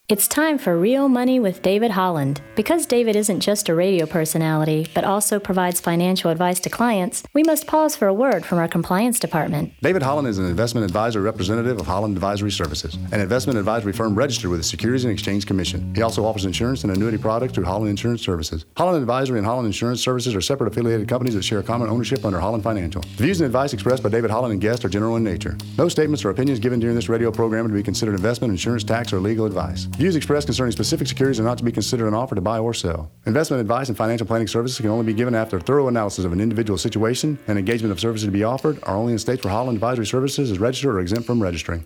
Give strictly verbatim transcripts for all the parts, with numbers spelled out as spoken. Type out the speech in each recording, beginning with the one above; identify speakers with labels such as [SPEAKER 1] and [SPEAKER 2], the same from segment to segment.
[SPEAKER 1] It's time for Real Money with David Holland. Because David isn't just a radio personality, but also provides financial advice to clients, we must pause for a word from our compliance department.
[SPEAKER 2] David Holland is an investment advisor representative of Holland Advisory Services, an investment advisory firm registered with the Securities and Exchange Commission. He also offers insurance and annuity products through Holland Insurance Services. Holland Advisory and Holland Insurance Services are separate affiliated companies that share common ownership under Holland Financial. The views and advice expressed by David Holland and guests are general in nature. No statements or opinions given during this radio program are to be considered investment, insurance, tax, or legal advice. Views expressed concerning specific securities are not to be considered an offer to buy or sell. Investment advice and financial planning services can only be given after a thorough analysis of an individual situation, and engagement of services to be offered are only in states where Holland Advisory Services is registered or exempt from registering.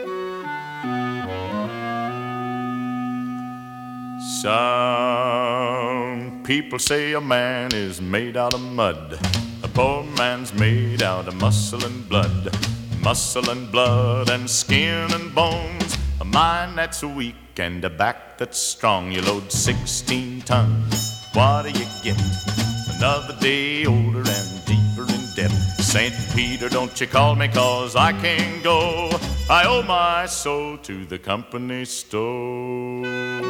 [SPEAKER 3] Some people say a man is made out of mud. A poor man's made out of muscle and blood. Muscle and blood and skin and bones. A mind that's weak and a back that's strong. You load sixteen tons, what do you get? Another day older and deeper in debt. Saint Peter, don't you call me, cause I can't go. I owe my soul to the company store.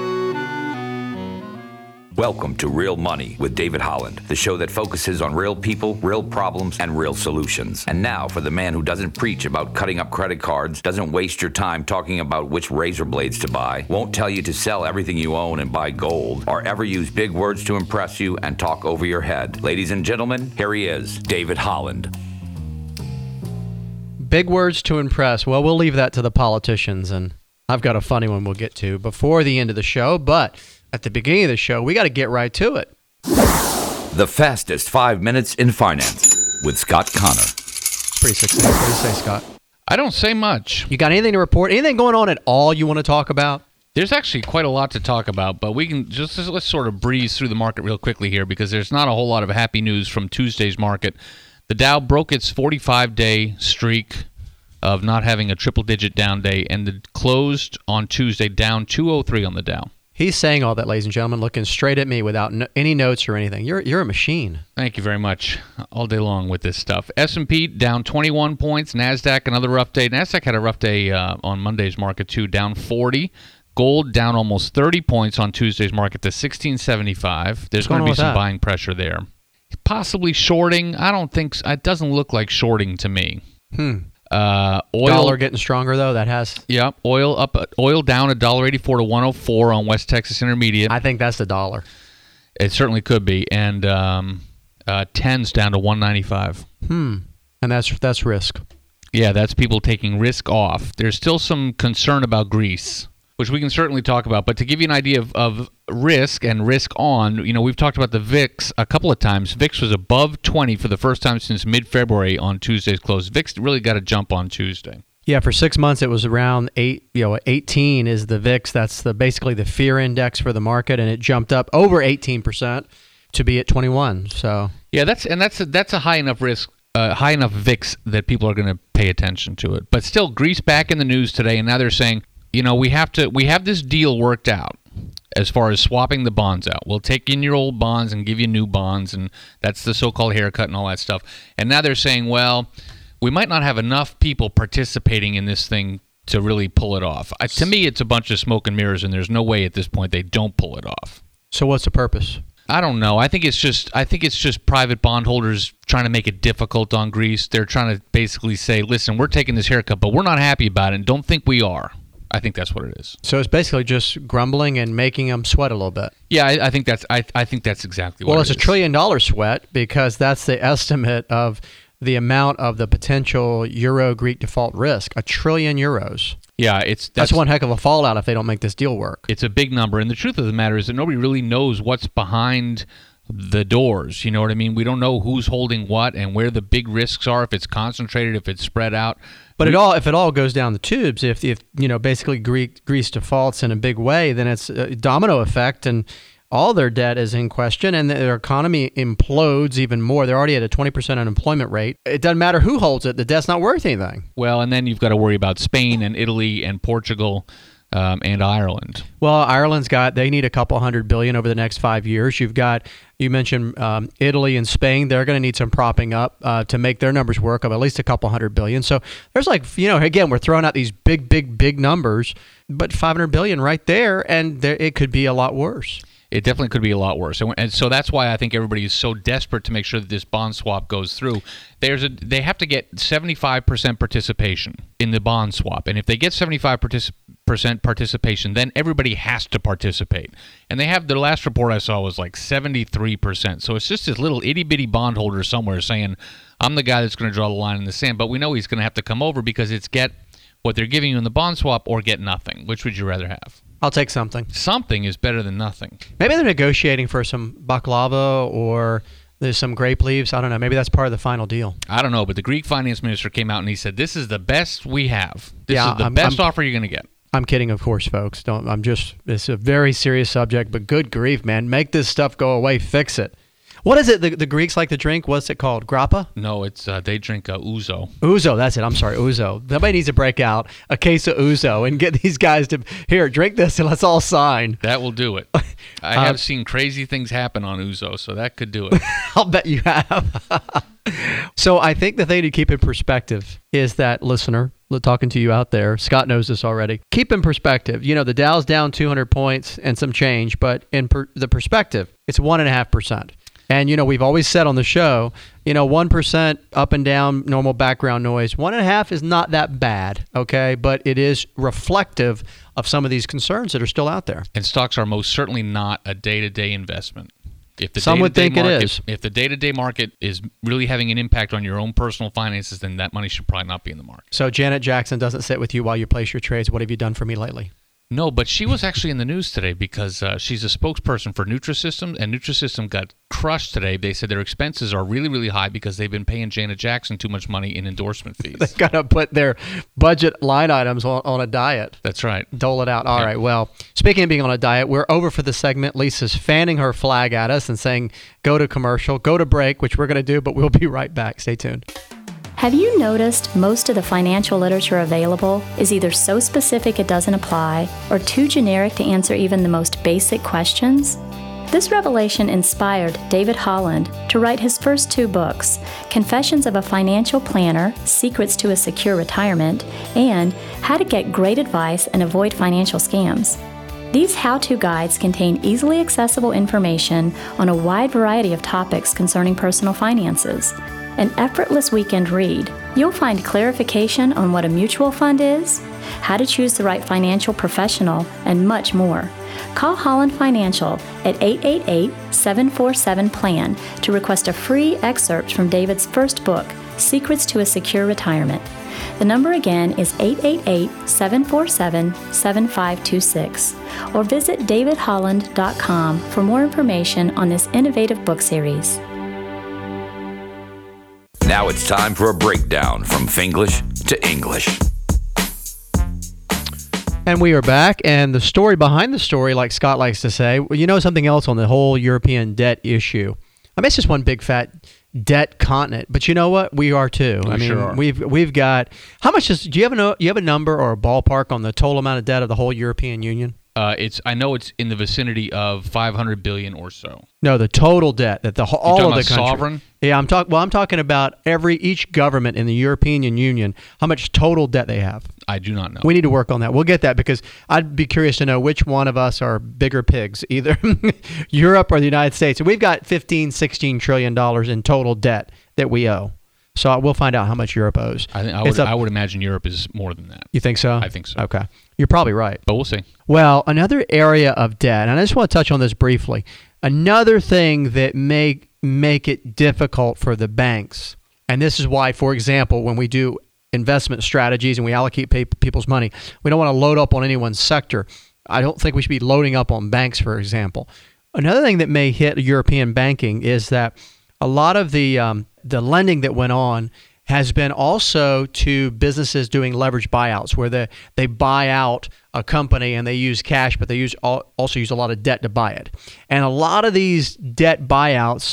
[SPEAKER 4] Welcome to Real Money with David Holland, the show that focuses on real people, real problems, and real solutions. And now for the man who doesn't preach about cutting up credit cards, doesn't waste your time talking about which razor blades to buy, won't tell you to sell everything you own and buy gold, or ever use big words to impress you and talk over your head. Ladies and gentlemen, here he is, David Holland.
[SPEAKER 5] Big words to impress. Well, we'll leave that to the politicians, and I've got a funny one we'll get to before the end of the show, but at the beginning of the show, we got to get right to it.
[SPEAKER 4] The fastest five minutes in finance with Scott Connor.
[SPEAKER 5] Pretty succinct. What do you say, Scott?
[SPEAKER 6] I don't say much.
[SPEAKER 5] You got anything to report? Anything going on at all you want to talk about?
[SPEAKER 6] There's actually quite a lot to talk about, but we can just let's sort of breeze through the market real quickly here because there's not a whole lot of happy news from Tuesday's market. The Dow broke its forty-five day streak of not having a triple-digit down day, and it closed on Tuesday down two oh three on the Dow.
[SPEAKER 5] He's saying all that, ladies and gentlemen, looking straight at me without no, any notes or anything. You're you're a machine.
[SPEAKER 6] Thank you very much. All day long with this stuff. S and P down twenty-one points. NASDAQ, another rough day. NASDAQ had a rough day uh, on Monday's market, too, down forty. Gold down almost thirty points on Tuesday's market to sixteen seventy-five. There's going to be some that? buying pressure there. Possibly shorting. I don't think so. It doesn't look like shorting to me.
[SPEAKER 5] Hmm.
[SPEAKER 6] Uh, oil
[SPEAKER 5] dollar getting stronger though. That has.
[SPEAKER 6] Yep. Oil up. Oil down a dollar eighty-four to one oh four on West Texas Intermediate.
[SPEAKER 5] I think that's the dollar.
[SPEAKER 6] It certainly could be. And um, uh, tens down to one ninety-five.
[SPEAKER 5] Hmm. And that's that's risk.
[SPEAKER 6] Yeah, that's people taking risk off. There's still some concern about Greece, which we can certainly talk about. But to give you an idea of, of risk and risk on, you know, we've talked about the V I X a couple of times. V I X was above twenty for the first time since mid-February on Tuesday's close. V I X really got a jump on Tuesday.
[SPEAKER 5] Yeah, for six months it was around eight. You know, eighteen is the V I X. That's the basically the fear index for the market, and it jumped up over eighteen percent to be at twenty-one. So
[SPEAKER 6] yeah, that's and that's a, that's a high enough risk. Uh, high enough V I X that people are going to pay attention to it. But still, Greece back in the news today, and now they're saying, you know, we have to we have this deal worked out as far as swapping the bonds out. We'll take in your old bonds and give you new bonds, and that's the so-called haircut and all that stuff. And now they're saying, well, we might not have enough people participating in this thing to really pull it off. I, to me, it's a bunch of smoke and mirrors, and there's no way at this point they don't pull it off.
[SPEAKER 5] So what's the purpose?
[SPEAKER 6] I don't know. I think it's just I think it's just private bondholders trying to make it difficult on Greece. They're trying to basically say, listen, we're taking this haircut, but we're not happy about it, and don't think we are. I think that's what it is.
[SPEAKER 5] So it's basically just grumbling and making them sweat a little bit.
[SPEAKER 6] Yeah, I, I think that's I, I think that's exactly what
[SPEAKER 5] well,
[SPEAKER 6] it
[SPEAKER 5] is. Well, it's
[SPEAKER 6] a
[SPEAKER 5] trillion dollar sweat because that's the estimate of the amount of the potential Euro-Greek default risk, a trillion euros.
[SPEAKER 6] Yeah, it's
[SPEAKER 5] that's, that's one heck of a fallout if they don't make this deal work.
[SPEAKER 6] It's a big number, and the truth of the matter is that nobody really knows what's behind the doors. You know what I mean? We don't know who's holding what and where the big risks are, if it's concentrated, if it's spread out.
[SPEAKER 5] But it all, if it all goes down the tubes, if, if you know, basically Greek, Greece defaults in a big way, then it's a domino effect, and all their debt is in question, and their economy implodes even more. They're already at a twenty percent unemployment rate. It doesn't matter who holds it. The debt's not worth anything.
[SPEAKER 6] Well, and then you've got to worry about Spain and Italy and Portugal um, and Ireland.
[SPEAKER 5] Well, Ireland's got, they need a couple hundred billion over the next five years. You've got, you mentioned um, Italy and Spain. They're going to need some propping up uh, to make their numbers work of at least a couple hundred billion. So there's like, you know, again, we're throwing out these big, big, big numbers, but five hundred billion right there, and there, it could be a lot worse.
[SPEAKER 6] It definitely could be a lot worse. And, and so that's why I think everybody is so desperate to make sure that this bond swap goes through. There's a They have to get seventy-five percent participation in the bond swap. And if they get seventy-five percent participation, then everybody has to participate. And they have, the last report I saw was like seventy-three percent. So it's just this little itty-bitty bondholder somewhere saying, I'm the guy that's going to draw the line in the sand. But we know he's going to have to come over because it's get what they're giving you in the bond swap or get nothing. Which would you rather have?
[SPEAKER 5] I'll take something.
[SPEAKER 6] Something is better than nothing.
[SPEAKER 5] Maybe they're negotiating for some baklava or there's some grape leaves. I don't know. Maybe that's part of the final deal.
[SPEAKER 6] I don't know, but the Greek finance minister came out and he said, this is the best we have. This
[SPEAKER 5] Yeah,
[SPEAKER 6] is the
[SPEAKER 5] I'm-
[SPEAKER 6] best
[SPEAKER 5] I'm-
[SPEAKER 6] offer you're going to get.
[SPEAKER 5] I'm kidding, of course, folks. Don't. I'm just. It's a very serious subject, but good grief, man, make this stuff go away. Fix it. What is it? The, the Greeks like to drink. What's it called? Grappa?
[SPEAKER 6] No, it's uh, they drink uh, ouzo.
[SPEAKER 5] Ouzo. That's it. I'm sorry, ouzo. Somebody needs to break out a case of ouzo and get these guys to here drink this and let's all sign.
[SPEAKER 6] That will do it. I
[SPEAKER 5] Uh,
[SPEAKER 6] have seen crazy things happen on ouzo, so that could do it.
[SPEAKER 5] I'll bet you have. So I think the thing to keep in perspective is that, listener, talking to you out there, Scott knows this already. Keep in perspective. You know, the Dow's down two hundred points and some change, but in per- the perspective, it's one and a half percent. And, you know, we've always said on the show, you know, one percent up and down, normal background noise. One and a half is not that bad, okay? But it is reflective of some of these concerns that are still out there.
[SPEAKER 6] And stocks are most certainly not a day-to-day investment. If the
[SPEAKER 5] Some would
[SPEAKER 6] day-to-day
[SPEAKER 5] think it
[SPEAKER 6] market,
[SPEAKER 5] is.
[SPEAKER 6] If the day-to-day market is really having an impact on your own personal finances, then that money should probably not be in the market.
[SPEAKER 5] So Janet Jackson doesn't sit with you while you place your trades. What have you done for me lately?
[SPEAKER 6] No, but she was actually in the news today because uh, she's a spokesperson for Nutrisystem, and Nutrisystem got crushed today. They said their expenses are really, really high because they've been paying Janet Jackson too much money in endorsement fees.
[SPEAKER 5] They've got to put their budget line items on, on a diet.
[SPEAKER 6] That's right.
[SPEAKER 5] Dole it out. All
[SPEAKER 6] Yeah.
[SPEAKER 5] right. Well, speaking of being on a diet, we're over for the segment. Lisa's fanning her flag at us and saying, go to commercial, go to break, which we're going to do, but we'll be right back. Stay tuned.
[SPEAKER 1] Have you noticed most of the financial literature available is either so specific it doesn't apply or too generic to answer even the most basic questions? This revelation inspired David Holland to write his first two books, Confessions of a Financial Planner, Secrets to a Secure Retirement, and How to Get Great Advice and Avoid Financial Scams. These how-to guides contain easily accessible information on a wide variety of topics concerning personal finances. An effortless weekend read, you'll find clarification on what a mutual fund is, how to choose the right financial professional, and much more. Call Holland Financial at eight eight eight, seven four seven, P L A N to request a free excerpt from David's first book, Secrets to a Secure Retirement. The number again is eight eight eight, seven four seven, seven five two six, or visit david holland dot com for more information on this innovative book series.
[SPEAKER 4] Now it's time for a breakdown from Finglish to English.
[SPEAKER 5] And we are back, and the story behind the story, like Scott likes to say, well, you know something else on the whole European debt issue. I mean, it's just one big fat debt continent, but you know what? We are too.
[SPEAKER 6] We
[SPEAKER 5] I mean,
[SPEAKER 6] sure are.
[SPEAKER 5] we've we've got how much is? Do you have a no- you have a number or a ballpark on the total amount of debt of the whole European Union?
[SPEAKER 6] Uh, it's I know it's in the vicinity of five hundred billion or so.
[SPEAKER 5] No, the total debt that the whole, all
[SPEAKER 6] talking
[SPEAKER 5] of the
[SPEAKER 6] about
[SPEAKER 5] country.
[SPEAKER 6] sovereign?
[SPEAKER 5] Yeah, I'm talking. Well, I'm talking about every each government in the European Union, how much total debt they have.
[SPEAKER 6] I do not know.
[SPEAKER 5] We need to work on that. We'll get that because I'd be curious to know which one of us are bigger pigs, either Europe or the United States. And we've got fifteen, sixteen trillion dollars in total debt that we owe. So we'll find out how much Europe owes.
[SPEAKER 6] I, think I
[SPEAKER 5] It's
[SPEAKER 6] would
[SPEAKER 5] up-
[SPEAKER 6] I would imagine Europe is more than that,
[SPEAKER 5] You think so?
[SPEAKER 6] I think so.
[SPEAKER 5] Okay. You're probably right.
[SPEAKER 6] but we'll see.
[SPEAKER 5] Well, another area of debt, and I just want to touch on this briefly. Another thing that may make it difficult for the banks, and this is why, for example, when we do investment strategies and we allocate pay- people's money, we don't want to load up on any one sector. I don't think we should be loading up on banks, for example. Another thing that may hit European banking is that a lot of the um, the lending that went on has been also to businesses doing leverage buyouts where they, they buy out a company and they use cash, but they use also use a lot of debt to buy it. And a lot of these debt buyouts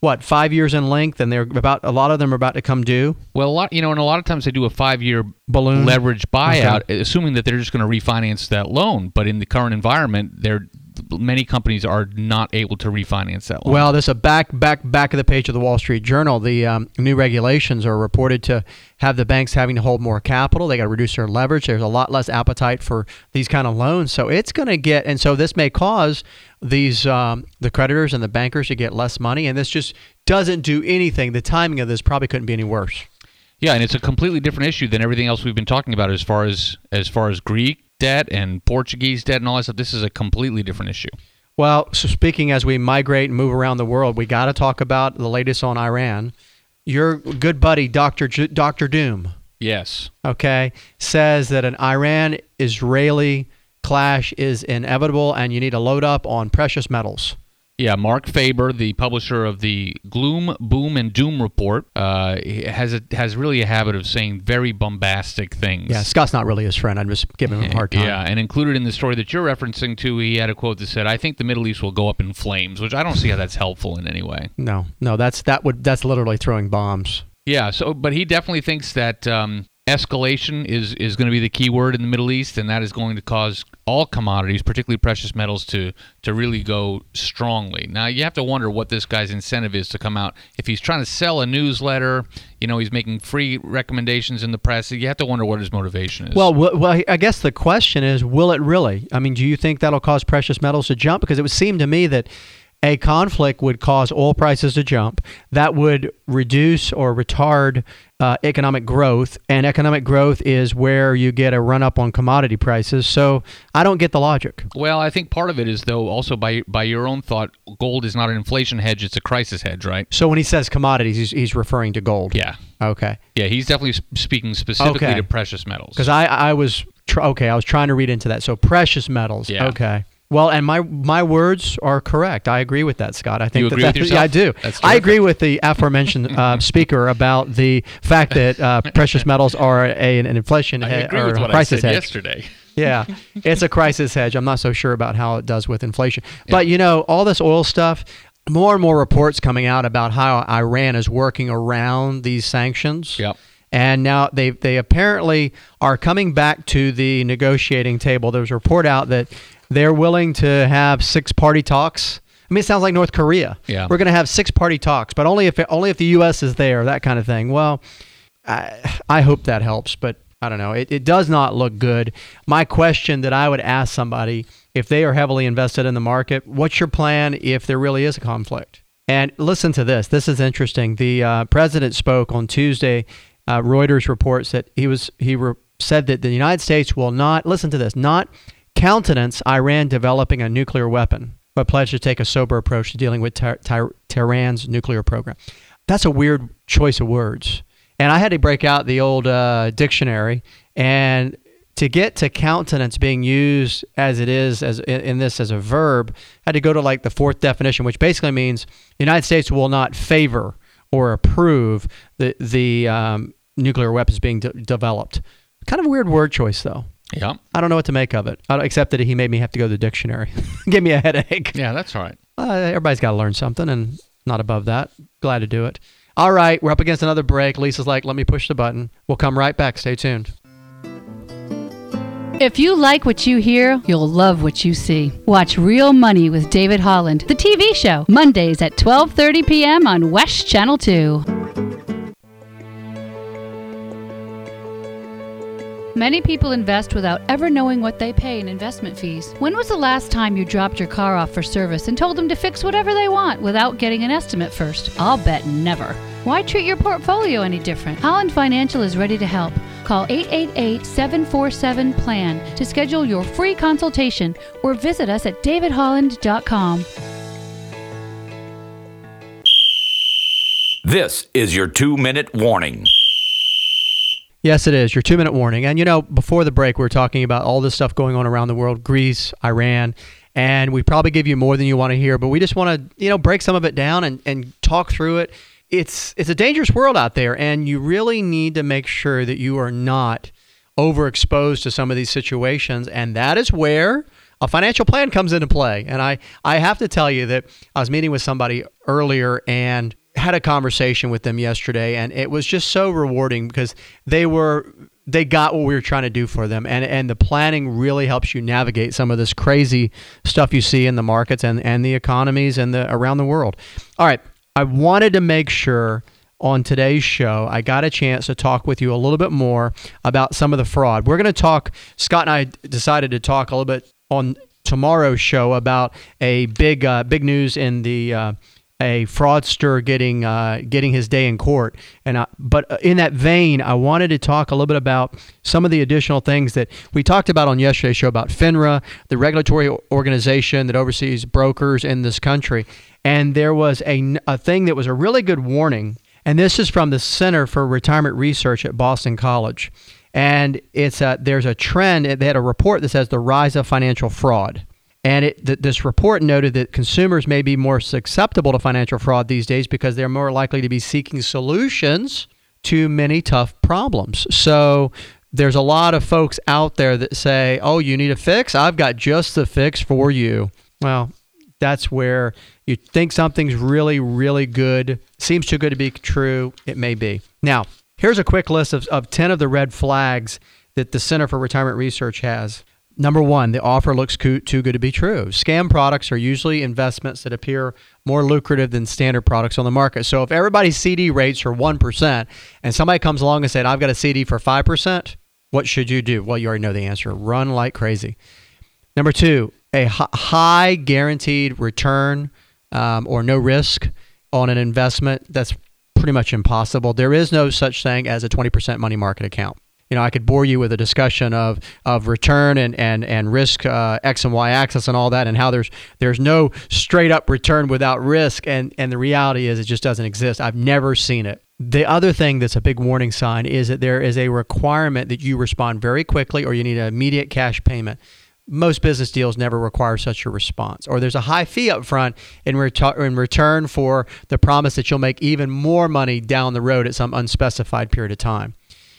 [SPEAKER 5] what, five years in length, and they're about a lot of them are about to come due.
[SPEAKER 6] Well, a lot, you know, and a lot of times they do a five-year
[SPEAKER 5] balloon
[SPEAKER 6] leverage buyout,
[SPEAKER 5] okay.
[SPEAKER 6] assuming that they're just going to refinance that loan. But in the current environment, they're many companies are not able to refinance that loan.
[SPEAKER 5] Well, there's a back back back of the page of the Wall Street Journal. The um, new regulations are reported to have the banks having to hold more capital. They got to reduce their leverage. There's a lot less appetite for these kind of loans. So it's going to get, and so this may cause these um, the creditors and the bankers to get less money. And this just doesn't do anything. The timing of this probably couldn't be any worse.
[SPEAKER 6] Yeah, and it's a completely different issue than everything else we've been talking about as far as as far as Greek debt and Portuguese debt and all that stuff. This is a completely different issue.
[SPEAKER 5] Well, so speaking as we migrate and move around the world, we got to talk about the latest on Iran. Your good buddy, Doctor J- Doctor Doom,
[SPEAKER 6] yes,
[SPEAKER 5] okay, says that an Iran-Israeli clash is inevitable and you need to load up on precious metals.
[SPEAKER 6] Yeah, Mark Faber, the publisher of the Gloom, Boom, and Doom report, uh, has a, has really a habit of saying very bombastic things.
[SPEAKER 5] Yeah, Scott's not really his friend. I'm just giving him a hard time.
[SPEAKER 6] Yeah, and included in the story that you're referencing to, he had a quote that said, "I think the Middle East will go up in flames," which I don't see how that's helpful in any way.
[SPEAKER 5] No, no, that's that would that's literally throwing bombs.
[SPEAKER 6] Yeah, so but he definitely thinks that um, escalation is, is going to be the key word in the Middle East, and that is going to cause all commodities, particularly precious metals, to to really go strongly. Now, you have to wonder what this guy's incentive is to come out. If he's trying to sell a newsletter, you know, he's making free recommendations in the press, you have to wonder what his motivation is.
[SPEAKER 5] Well, w- well, I guess the question is, will it really? I mean, do you think that'll cause precious metals to jump? Because it would seem to me that a conflict would cause oil prices to jump. That would reduce or retard uh, economic growth, and economic growth is where you get a run-up on commodity prices. So I don't get the logic.
[SPEAKER 6] Well, I think part of it is, though, also by by your own thought, gold is not an inflation hedge, it's a crisis hedge, right?
[SPEAKER 5] So when he says commodities, he's, he's referring to gold.
[SPEAKER 6] Yeah.
[SPEAKER 5] Okay.
[SPEAKER 6] Yeah, he's definitely speaking specifically
[SPEAKER 5] okay.
[SPEAKER 6] to precious metals.
[SPEAKER 5] Because I, I was, tr- okay, I was trying to read into that. So precious metals.
[SPEAKER 6] Yeah.
[SPEAKER 5] Okay. Well, and my my words are correct. I agree with that, Scott. I think
[SPEAKER 6] you
[SPEAKER 5] that
[SPEAKER 6] agree
[SPEAKER 5] that,
[SPEAKER 6] with yourself?
[SPEAKER 5] Yeah, I do.
[SPEAKER 6] That's
[SPEAKER 5] I agree with the aforementioned uh, speaker about the fact that uh, precious metals are a, an inflation
[SPEAKER 6] I
[SPEAKER 5] he-
[SPEAKER 6] agree
[SPEAKER 5] or
[SPEAKER 6] with what
[SPEAKER 5] a crisis
[SPEAKER 6] I said
[SPEAKER 5] hedge.
[SPEAKER 6] yesterday.
[SPEAKER 5] Yeah, it's a crisis hedge. I'm not so sure about how it does with inflation. But, you know, all this oil stuff, more and more reports coming out about how Iran is working around these sanctions.
[SPEAKER 6] Yep.
[SPEAKER 5] And now they they apparently are coming back to the negotiating table. There was a report out that they're willing to have six-party talks. I mean, it sounds like North Korea.
[SPEAKER 6] Yeah.
[SPEAKER 5] We're going to have six-party talks, but only if only if the U S is there, that kind of thing. Well, I, I hope that helps, but I don't know. It, it does not look good. My question that I would ask somebody, if they are heavily invested in the market, what's your plan if there really is a conflict? And listen to this. This is interesting. The uh, president spoke on Tuesday. Uh, Reuters reports that he was he re- said that the United States will not, listen to this, not countenance Iran developing a nuclear weapon, but pledged to take a sober approach to dealing with Ter- Ter- Tehran's nuclear program. That's a weird choice of words. And I had to break out the old uh, dictionary, and to get to countenance being used as it is as in, in this as a verb, I had to go to like the fourth definition, which basically means the United States will not favor or approve the the um, nuclear weapons being de- developed. Kind of a weird word choice, though.
[SPEAKER 6] Yeah.
[SPEAKER 5] I don't know what to make of it, I don't, except that he made me have to go to the dictionary. Give me a headache.
[SPEAKER 6] Yeah, that's all right.
[SPEAKER 5] Uh, everybody's got to learn something, and not above that. Glad to do it. All right, we're up against another break. Lisa's like, let me push the button. We'll come right back. Stay tuned.
[SPEAKER 7] If you like what you hear, you'll love what you see. Watch Real Money with David Holland, the T V show, Mondays at twelve thirty p.m. on West Channel two. Many people invest without ever knowing what they pay in investment fees. When was the last time you dropped your car off for service and told them to fix whatever they want without getting an estimate first? I'll bet never. Why treat your portfolio any different? Holland Financial is ready to help. Call eight eight eight, seven four seven, P L A N to schedule your free consultation or visit us at david holland dot com.
[SPEAKER 4] This is your two-minute warning.
[SPEAKER 5] Yes, it is. Your two-minute warning. And, you know, before the break, we were talking about all this stuff going on around the world, Greece, Iran, and we probably give you more than you want to hear, but we just want to, you know, break some of it down and, and talk through it. It's it's a dangerous world out there, and you really need to make sure that you are not overexposed to some of these situations, and that is where a financial plan comes into play. And I, I have to tell you that I was meeting with somebody earlier and had a conversation with them yesterday, and it was just so rewarding because they were they got what we were trying to do for them, and and the planning really helps you navigate some of this crazy stuff you see in the markets and and the economies and the around the world. All right, I wanted to make sure on today's show I got a chance to talk with you a little bit more about some of the fraud. We're going to talk. Scott and I decided to talk a little bit on tomorrow's show about a big uh, big news in the. Uh, a fraudster getting uh, getting his day in court. And I, but in that vein, I wanted to talk a little bit about some of the additional things that we talked about on yesterday's show about FINRA, the regulatory organization that oversees brokers in this country. And there was a, a thing that was a really good warning. And this is from the Center for Retirement Research at Boston College. And it's a, there's a trend. They had a report that says the rise of financial fraud. And it, th- this report noted that consumers may be more susceptible to financial fraud these days because they're more likely to be seeking solutions to many tough problems. So there's a lot of folks out there that say, oh, you need a fix? I've got just the fix for you. Well, that's where you think something's really, really good, seems too good to be true. It may be. Now, here's a quick list of, of ten of the red flags that the Center for Retirement Research has. Number one, the offer looks too good to be true. Scam products are usually investments that appear more lucrative than standard products on the market. So if everybody's C D rates are one percent and somebody comes along and said, I've got a C D for five percent, what should you do? Well, you already know the answer. Run like crazy. Number two, a high guaranteed return um, or no risk on an investment, that's pretty much impossible. There is no such thing as a twenty percent money market account. You know, I could bore you with a discussion of of return and and and risk, uh, X and Y axis and all that, and how there's there's no straight up return without risk, and and the reality is it just doesn't exist. I've never seen it. The other thing that's a big warning sign is that there is a requirement that you respond very quickly, or you need an immediate cash payment. Most business deals never require such a response, or there's a high fee up front in, ret- in return for the promise that you'll make even more money down the road at some unspecified period of time.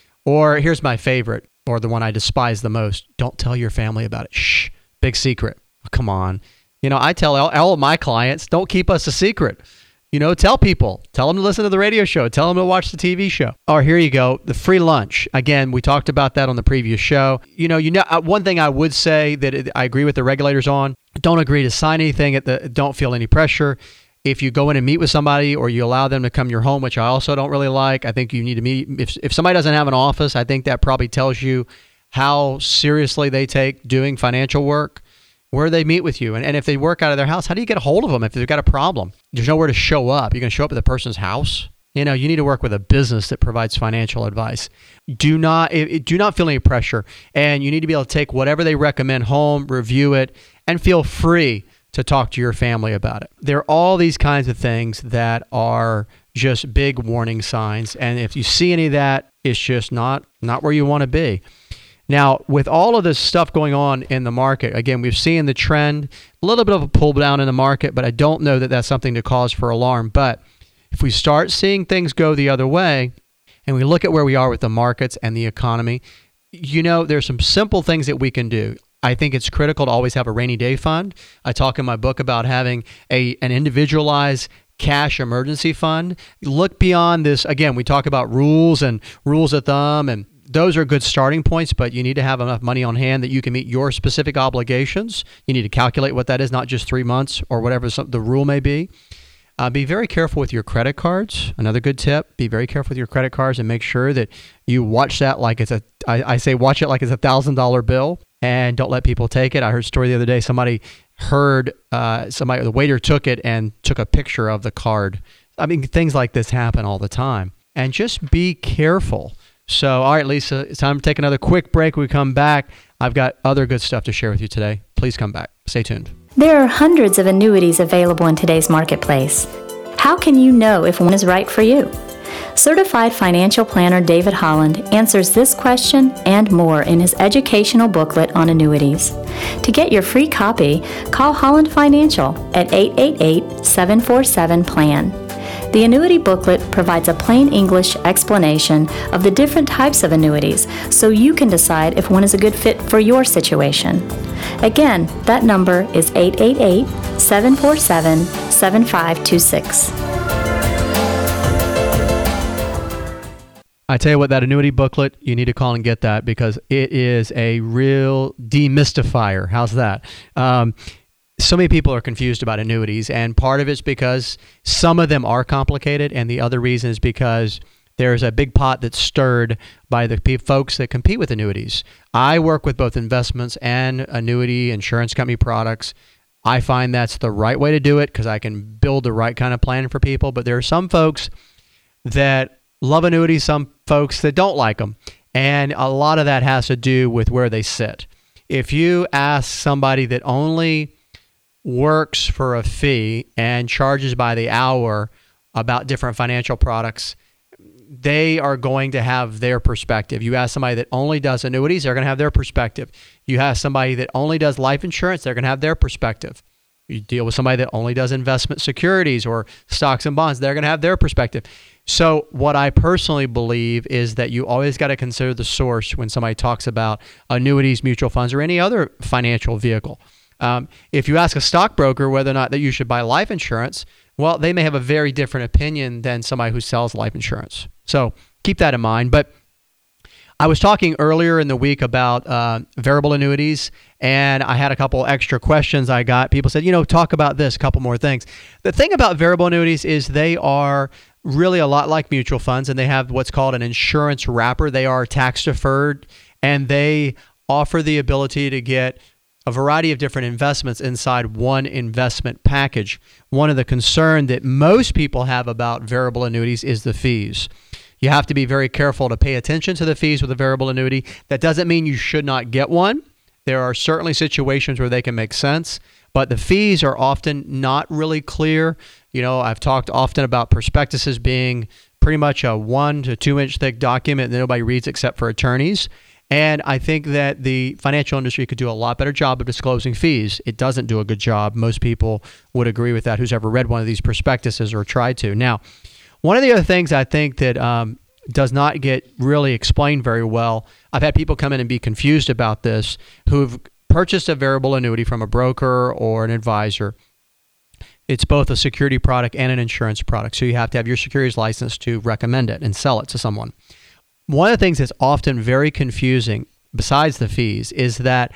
[SPEAKER 5] Or here's my favorite, or the one I despise the most. Don't tell your family about it. Shh, big secret. Oh, come on. You know, I tell all, all of my clients, don't keep us a secret. You know, tell people. Tell them to listen to the radio show. Tell them to watch the T V show. Or here you go, the free lunch. Again, we talked about that on the previous show. You know, you know, one thing I would say that it, I agree with the regulators on, don't agree to sign anything. At the, don't feel any pressure. If you go in and meet with somebody or you allow them to come to your home, which I also don't really like, I think you need to meet. If if somebody doesn't have an office, I think that probably tells you how seriously they take doing financial work, where they meet with you. And, and if they work out of their house, how do you get a hold of them if they've got a problem? There's nowhere to show up. You're going to show up at the person's house? You know, you need to work with a business that provides financial advice. Do not, do not feel any pressure. And you need to be able to take whatever they recommend home, review it, and feel free to talk to your family about it. There are all these kinds of things that are just big warning signs. And if you see any of that, it's just not, not where you want to be. Now, with all of this stuff going on in the market, again, we've seen the trend, a little bit of a pull down in the market, but I don't know that that's something to cause for alarm. But if we start seeing things go the other way, and we look at where we are with the markets and the economy, you know, there's some simple things that we can do. I think it's critical to always have a rainy day fund. I talk in my book about having a an individualized cash emergency fund. Look beyond this. Again, we talk about rules and rules of thumb, and those are good starting points, but you need to have enough money on hand that you can meet your specific obligations. You need to calculate what that is, not just three months or whatever the rule may be. Uh, be very careful with your credit cards. Another good tip, be very careful with your credit cards and make sure that you watch that like it's a, I, I say watch it like it's a one thousand dollars bill, and don't let people take it. I heard a story the other day, somebody heard, uh, somebody, the waiter took it and took a picture of the card. I mean, things like this happen all the time. And just be careful. So, all right, Lisa, it's time to take another quick break. When we come back, I've got other good stuff to share with you today. Please come back. Stay tuned.
[SPEAKER 1] There are hundreds of annuities available in today's marketplace. How can you know if one is right for you? Certified financial planner David Holland answers this question and more in his educational booklet on annuities. To get your free copy, call Holland Financial at eight eight eight, seven four seven, P L A N. The annuity booklet provides a plain English explanation of the different types of annuities so you can decide if one is a good fit for your situation. Again, that number is eight eight eight, seven four seven, seven five two six.
[SPEAKER 5] I tell you what, that annuity booklet, you need to call and get that because it is a real demystifier. How's that? Um, so many people are confused about annuities, and part of it's because some of them are complicated, and the other reason is because there's a big pot that's stirred by the pe- folks that compete with annuities. I work with both investments and annuity insurance company products. I find that's the right way to do it because I can build the right kind of plan for people, but there are some folks that love annuities, some folks that don't like them. And a lot of that has to do with where they sit. If you ask somebody that only works for a fee and charges by the hour about different financial products, they are going to have their perspective. You ask somebody that only does annuities, they're going to have their perspective. You ask somebody that only does life insurance, they're going to have their perspective. You deal with somebody that only does investment securities or stocks and bonds, they're going to have their perspective. So what I personally believe is that you always got to consider the source when somebody talks about annuities, mutual funds, or any other financial vehicle. Um, if you ask a stockbroker whether or not that you should buy life insurance, well, they may have a very different opinion than somebody who sells life insurance. So keep that in mind. But I was talking earlier in the week about uh, variable annuities, and I had a couple extra questions I got. People said, you know, talk about this, a couple more things. The thing about variable annuities is they are really a lot like mutual funds, and they have what's called an insurance wrapper. They are tax deferred, and they offer the ability to get a variety of different investments inside one investment package. One of the concern that most people have about variable annuities is the fees. You have to be very careful to pay attention to the fees with a variable annuity. That doesn't mean you should not get one. There are certainly situations where they can make sense, but the fees are often not really clear. You know, I've talked often about prospectuses being pretty much a one to two inch thick document that nobody reads except for attorneys. And I think that the financial industry could do a lot better job of disclosing fees. It doesn't do a good job. Most people would agree with that, who's ever read one of these prospectuses or tried to. Now, one of the other things I think that um, does not get really explained very well, I've had people come in and be confused about this who've purchased a variable annuity from a broker or an advisor. It's both a security product and an insurance product. So you have to have your securities license to recommend it and sell it to someone. One of the things that's often very confusing, besides the fees, is that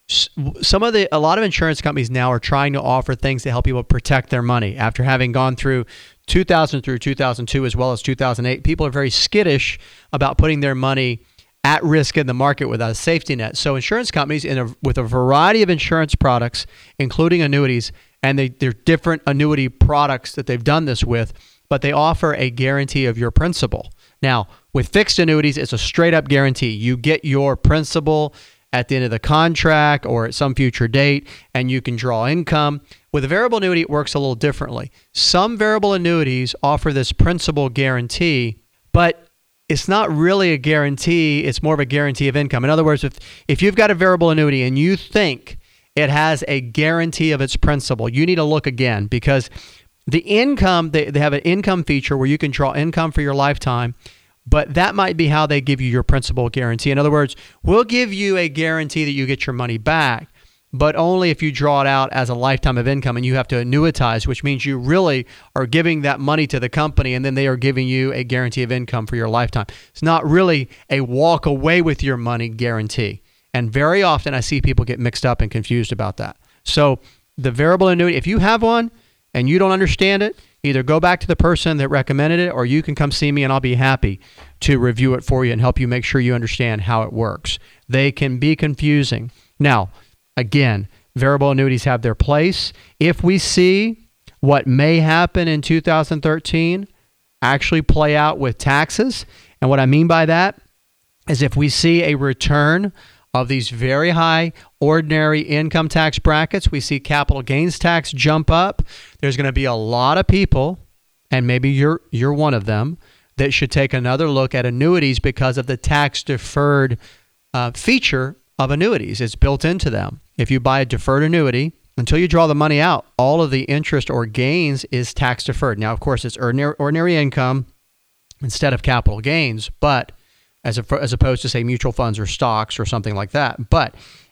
[SPEAKER 5] some of the, a lot of insurance companies now are trying to offer things to help people protect their money. After having gone through two thousand through two thousand two as well as two thousand eight, people are very skittish about putting their money at risk in the market without a safety net. So insurance companies, in a, with a variety of insurance products, including annuities, and they, they're different annuity products that they've done this with, but they offer a guarantee of your principal. Now, with fixed annuities, it's a straight up guarantee. You get your principal at the end of the contract or at some future date, and you can draw income. With a variable annuity, it works a little differently. Some variable annuities offer this principal guarantee, but it's not really a guarantee. It's more of a guarantee of income. In other words, if, if you've got a variable annuity and you think it has a guarantee of its principal, you need to look again, because the income, they, they have an income feature where you can draw income for your lifetime, but that might be how they give you your principal guarantee. In other words, we'll give you a guarantee that you get your money back, but only if you draw it out as a lifetime of income, and you have to annuitize, which means you really are giving that money to the company, and then they are giving you a guarantee of income for your lifetime. It's not really a walk away with your money guarantee. And very often I see people get mixed up and confused about that. So the variable annuity, if you have one and you don't understand it, either go back to the person that recommended it, or you can come see me and I'll be happy to review it for you and help you make sure you understand how it works. They can be confusing. Now, again, variable annuities have their place. If we see what may happen in two thousand thirteen actually play out with taxes, and what I mean by that is if we see a return of these very high ordinary income tax brackets, we see capital gains tax jump up, there's going to be a lot of people, and maybe you're you're one of them, that should take another look at annuities because of the tax deferred uh, feature of annuities. It's built into them. If you buy a deferred annuity, until you draw the money out, all of the interest or gains is tax deferred. Now, of course, it's ordinary, ordinary income instead of capital gains, but as a, as opposed to, say, mutual funds or stocks or something like that. But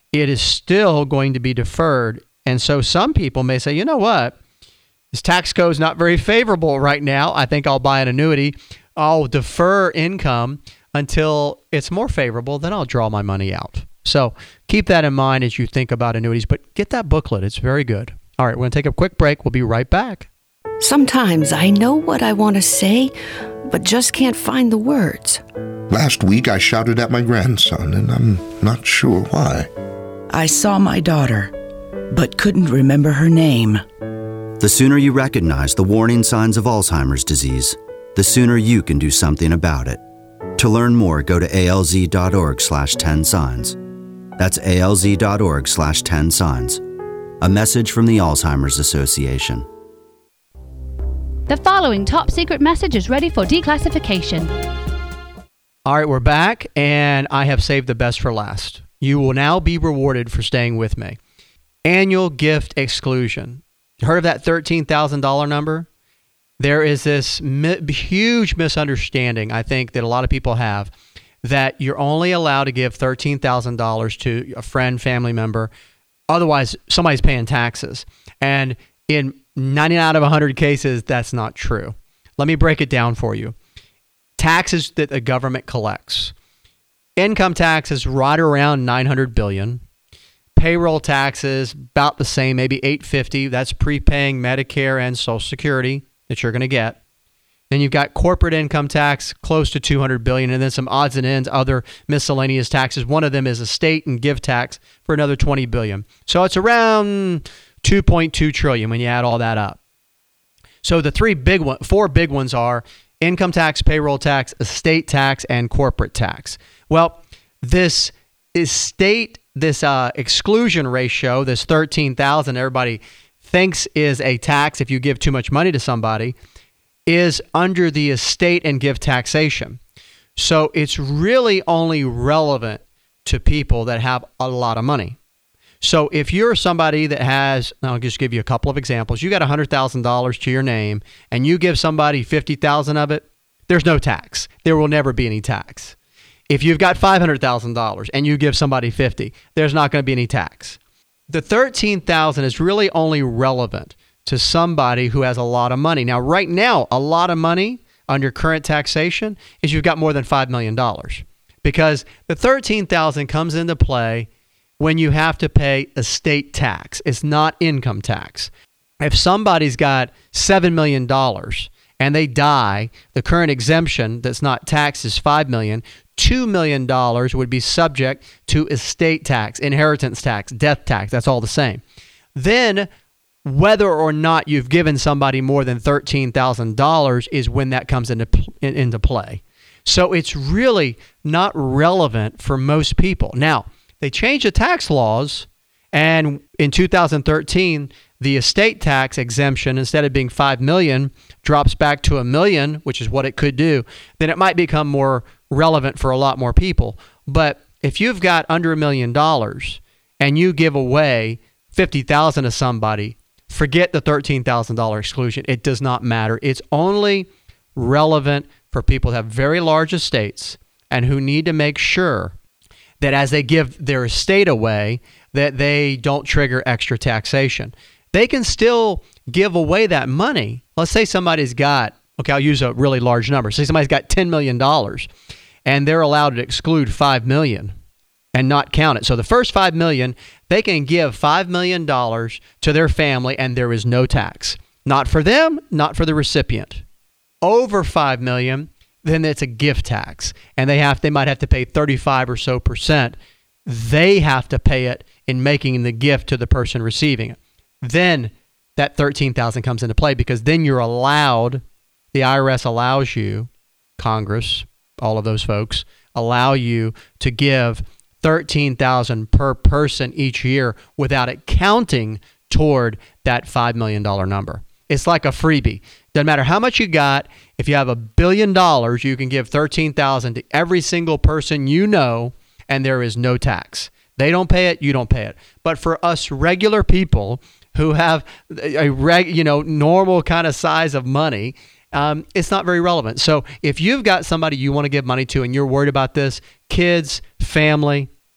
[SPEAKER 5] it is still going to be deferred. And so some people may say, you know what? This tax code is not very favorable right now. I think I'll buy an annuity. I'll defer income until it's more favorable. Then I'll draw my money out. So keep that in mind as you think about annuities. But get that booklet. It's very good. All right, we're going to take a quick break. We'll be right back.
[SPEAKER 8] Sometimes I know what I want to say, but just can't find the words.
[SPEAKER 9] Last week I shouted at my grandson, and I'm not sure why.
[SPEAKER 10] I saw my daughter, but couldn't remember her name.
[SPEAKER 11] The sooner you recognize the warning signs of Alzheimer's disease, the sooner you can do something about it. To learn more, go to alz.org slash 10 signs. That's alz.org slash 10 signs. A message from the Alzheimer's Association.
[SPEAKER 7] The following top secret message is ready for declassification.
[SPEAKER 5] All right, we're back, and I have saved the best for last. You will now be rewarded for staying with me. Annual gift exclusion. You heard of that thirteen thousand dollars number? There is this mi- huge misunderstanding, I think, that a lot of people have, that you're only allowed to give thirteen thousand dollars to a friend, family member. Otherwise, somebody's paying taxes. And in ninety out of one hundred cases, that's not true. Let me break it down for you. Taxes that the government collects. Income tax is right around nine hundred billion dollars. Payroll taxes, about the same, maybe eight hundred fifty dollars. That's prepaying Medicare and Social Security that you're going to get. Then you've got corporate income tax, close to two hundred billion dollars, and then some odds and ends, other miscellaneous taxes. One of them is estate and gift tax for another twenty billion dollars. So it's around two point two trillion dollars when you add all that up. So the three big one, four big ones are income tax, payroll tax, estate tax, and corporate tax. Well, this estate, this uh, exclusion ratio, this thirteen thousand everybody thinks is a tax if you give too much money to somebody, is under the estate and gift taxation. So it's really only relevant to people that have a lot of money. So if you're somebody that has, I'll just give you a couple of examples. You got one hundred thousand dollars to your name and you give somebody fifty thousand dollars of it, there's no tax. There will never be any tax. If you've got five hundred thousand dollars and you give somebody fifty, there's not going to be any tax. The thirteen thousand is really only relevant to somebody who has a lot of money. Now, right now, a lot of money under current taxation is you've got more than five million dollars, because the thirteen thousand comes into play when you have to pay estate tax. It's not income tax. If somebody's got seven million dollars and they die, the current exemption that's not taxed is five million dollars. two million dollars would be subject to estate tax, inheritance tax, death tax. That's all the same. Then whether or not you've given somebody more than thirteen thousand dollars is when that comes into into play. So it's really not relevant for most people. Now, they changed the tax laws, and in two thousand thirteen, the estate tax exemption, instead of being five million dollars, drops back to a million, which is what it could do. Then it might become more relevant for a lot more people. But if you've got under a million dollars and you give away fifty thousand dollars to somebody, forget the thirteen thousand dollars exclusion. It does not matter. It's only relevant for people who have very large estates and who need to make sure that as they give their estate away, that they don't trigger extra taxation. They can still give away that money. Let's say somebody's got, okay, I'll use a really large number. Say somebody's got ten million dollars and they're allowed to exclude five million dollars and not count it. So the first five million dollars, they can give five million dollars to their family and there is no tax. Not for them, not for the recipient. Over five million dollars, then it's a gift tax. And they have they might have to pay thirty-five or so percent. They have to pay it in making the gift to the person receiving it. Then that thirteen thousand dollars comes into play, because then you're allowed, the I R S allows you, Congress, all of those folks, allow you to give thirteen thousand dollars per person each year without it counting toward that five million dollars number. It's like a freebie. Doesn't matter how much you got. If you have a billion dollars, you can give thirteen thousand dollars to every single person you know, and there is no tax. They don't pay it, you don't pay it. But for us regular people who have a reg, you know, normal kind of size of money, um, it's not very relevant. So if you've got somebody you want to give money to and you're worried about this, kids, family,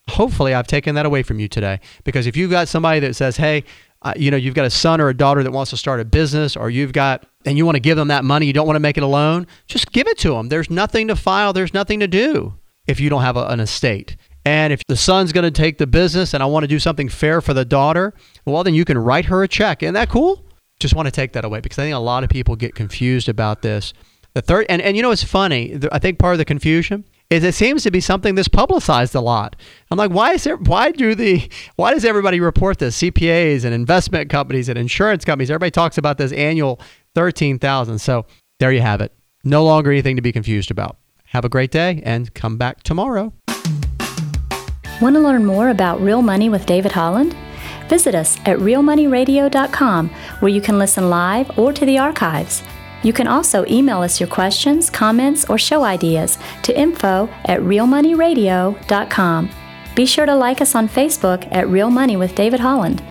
[SPEAKER 5] Hopefully I've taken that away from you today, because if you've got somebody that says, hey, uh, you know, you've got a son or a daughter that wants to start a business, or you've got, and you want to give them that money, you don't want to make it a loan, just give it to them. There's nothing to file. There's nothing to do if you don't have a, an estate. And if the son's going to take the business and I want to do something fair for the daughter, well, then you can write her a check. Isn't that cool? Just want to take that away, because I think a lot of people get confused about this. The third, and, and you know, it's funny. The, I think part of the confusion is it seems to be something that's publicized a lot. I'm like, why is there, why do the, why does everybody report this? C P As and investment companies and insurance companies, everybody talks about this annual thirteen thousand. So there you have it. No longer anything to be confused about. Have a great day and come back tomorrow.
[SPEAKER 1] Want to learn more about Real Money with David Holland? Visit us at real money radio dot com, where you can listen live or to the archives. You can also email us your questions, comments, or show ideas to info at real money radio dot com. Be sure to like us on Facebook at Real Money with David Holland.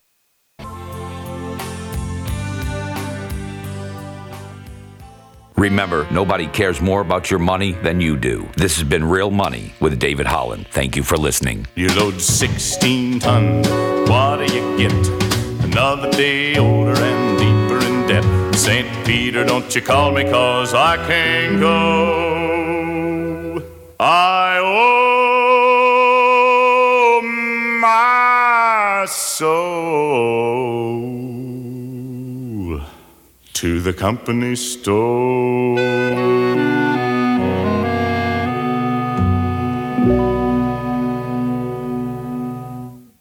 [SPEAKER 4] Remember, nobody cares more about your money than you do. This has been Real Money with David Holland. Thank you for listening.
[SPEAKER 3] You load sixteen tons, what do you get? Another day older and deeper in debt. Saint Peter, don't you call me, 'cause I can't go. I owe my soul to the company store.